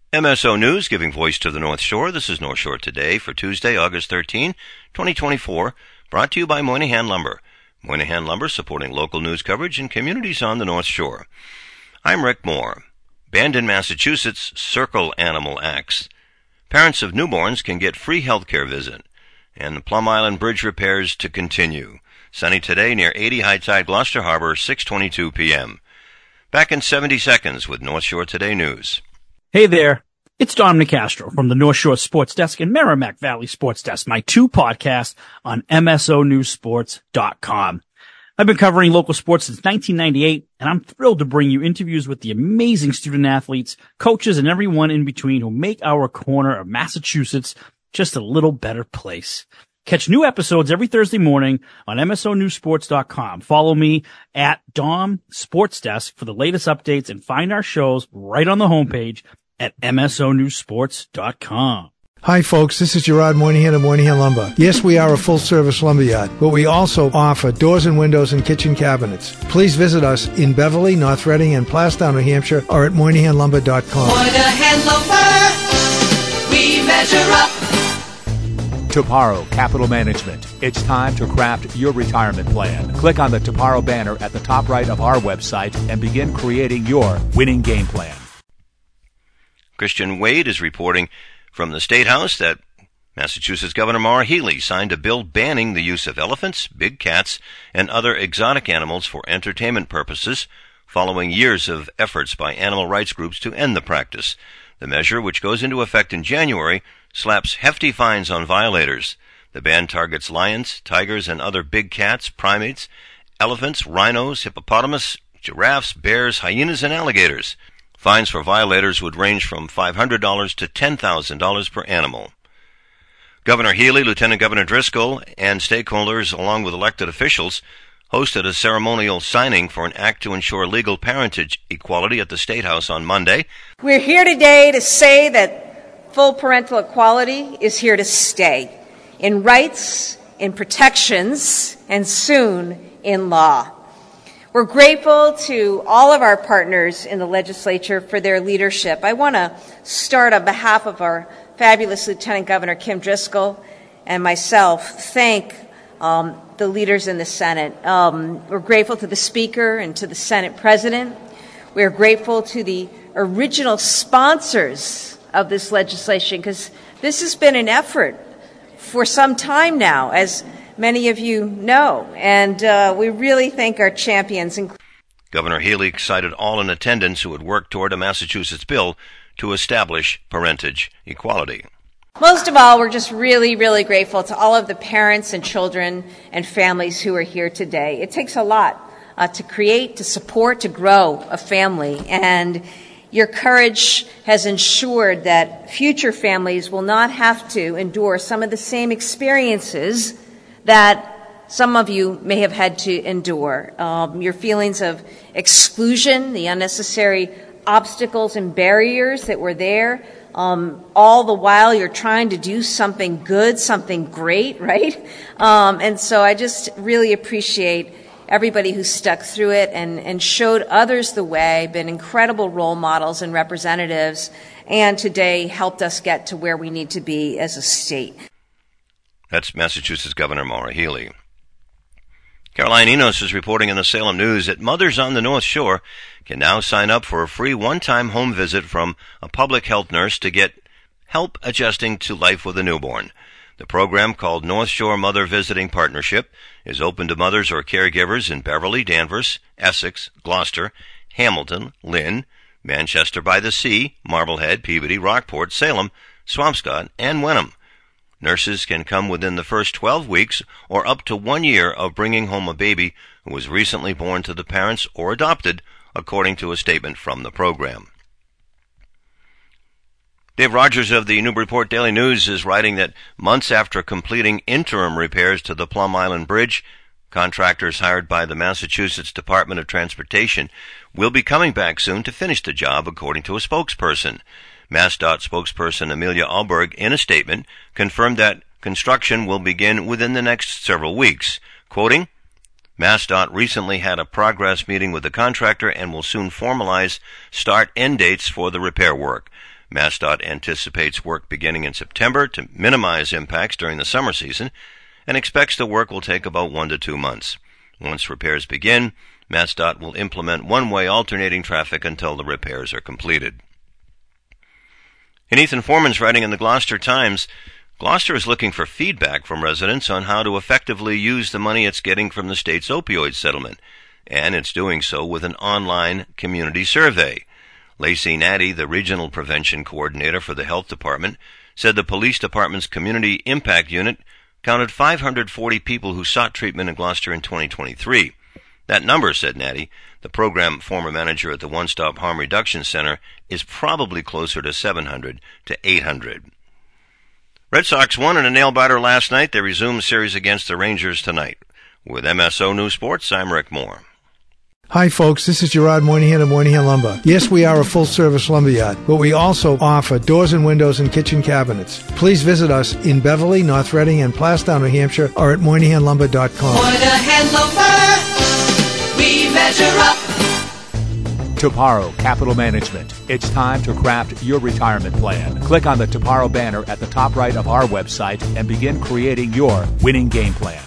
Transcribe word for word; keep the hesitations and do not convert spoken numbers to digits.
M S O News, giving voice to the North Shore. This is North Shore Today for Tuesday, August thirteenth, twenty twenty-four, brought to you by Moynihan Lumber. Moynihan Lumber supporting local news coverage in communities on the North Shore. I'm Rick Moore. Banned in Massachusetts, Circle Animal Acts. Parents of newborns can get free health care visit. And the Plum Island Bridge repairs to continue. Sunny today near eighty high tide Gloucester Harbor, six twenty-two p.m. Back in seventy seconds with North Shore Today News. Hey there, it's Dom Nicastro from the North Shore Sports Desk and Merrimack Valley Sports Desk, my two podcasts on M S O News Sports dot com. I've been covering local sports since nineteen ninety-eight, and I'm thrilled to bring you interviews with the amazing student athletes, coaches, and everyone in between who make our corner of Massachusetts just a little better place. Catch new episodes every Thursday morning on M S O News Sports dot com. Follow me at Dom Sports Desk for the latest updates and find our shows right on the homepage at M S O News Sports dot com. Hi folks, this is Gerard Moynihan of Moynihan Lumber. Yes, we are a full-service lumberyard, but we also offer doors and windows and kitchen cabinets. Please visit us in Beverly, North Reading, and Plastown, New Hampshire, or at Moynihan Lumber dot com. Moynihan Lumber, we measure up. Toparo Capital Management. It's time to craft your retirement plan. Click on the Toparo banner at the top right of our website and begin creating your winning game plan. Christian Wade is reporting from the State House that Massachusetts Governor Maura Healey signed a bill banning the use of elephants, big cats, and other exotic animals for entertainment purposes, following years of efforts by animal rights groups to end the practice. The measure, which goes into effect in January, slaps hefty fines on violators. The ban targets lions, tigers, and other big cats, primates, elephants, rhinos, hippopotamus, giraffes, bears, hyenas, and alligators. Fines for violators would range from five hundred dollars to ten thousand dollars per animal. Governor Healey, Lieutenant Governor Driscoll, and stakeholders, along with elected officials, hosted a ceremonial signing for an act to ensure legal parentage equality at the State House on Monday. We're here today to say that full parental equality is here to stay, in rights, in protections, and soon in law. We're grateful to all of our partners in the legislature for their leadership. I want to start on behalf of our fabulous Lieutenant Governor Kim Driscoll and myself, thank um, the leaders in the Senate. Um, we're grateful to the Speaker and to the Senate President. We are grateful to the original sponsors of this legislation, because this has been an effort for some time now, as many of you know, and uh, we really thank our champions. Governor Healey cited all in attendance who had worked toward a Massachusetts bill to establish parentage equality. Most of all, we're just really, really grateful to all of the parents and children and families who are here today. It takes a lot uh, to create, to support, to grow a family, and your courage has ensured that future families will not have to endure some of the same experiences that some of you may have had to endure. Um, your feelings of exclusion, the unnecessary obstacles and barriers that were there, um, all the while you're trying to do something good, something great, right? Um, and so I just really appreciate everybody who stuck through it and, and showed others the way, been incredible role models and representatives, and today helped us get to where we need to be as a state. That's Massachusetts Governor Maura Healey. Caroline Enos is reporting in the Salem News that mothers on the North Shore can now sign up for a free one-time home visit from a public health nurse to get help adjusting to life with a newborn. The program, called North Shore Mother Visiting Partnership, is open to mothers or caregivers in Beverly, Danvers, Essex, Gloucester, Hamilton, Lynn, Manchester by the Sea, Marblehead, Peabody, Rockport, Salem, Swampscott, and Wenham. Nurses can come within the first twelve weeks or up to one year of bringing home a baby who was recently born to the parents or adopted, according to a statement from the program. Dave Rogers of the Newburyport Daily News is writing that months after completing interim repairs to the Plum Island Bridge, contractors hired by the Massachusetts Department of Transportation will be coming back soon to finish the job, according to a spokesperson. MassDOT spokesperson Amelia Alberg, in a statement, confirmed that construction will begin within the next several weeks. Quoting, MassDOT recently had a progress meeting with the contractor and will soon formalize start-end dates for the repair work. MassDOT anticipates work beginning in September to minimize impacts during the summer season and expects the work will take about one to two months. Once repairs begin, MassDOT will implement one-way alternating traffic until the repairs are completed. In Ethan Foreman's writing in the Gloucester Times, Gloucester is looking for feedback from residents on how to effectively use the money it's getting from the state's opioid settlement, and it's doing so with an online community survey. Lacey Natty, the Regional Prevention Coordinator for the Health Department, said the police department's Community Impact Unit counted five hundred forty people who sought treatment in Gloucester in twenty twenty-three. That number, said Natty, the program former manager at the One Stop Harm Reduction Center, is probably closer to seven hundred to eight hundred. Red Sox won in a nail-biter last night. They resume the series against the Rangers tonight. With M S O News Sports, I'm Rick Moore. Hi folks, this is Gerard Moynihan of Moynihan Lumber. Yes, we are a full-service lumberyard, but we also offer doors and windows and kitchen cabinets. Please visit us in Beverly, North Reading, and Plastown, New Hampshire, or at moynihan lumber dot com. Moynihan Lumber, we measure up. Toparo Capital Management. It's time to craft your retirement plan. Click on the Toparo banner at the top right of our website and begin creating your winning game plan.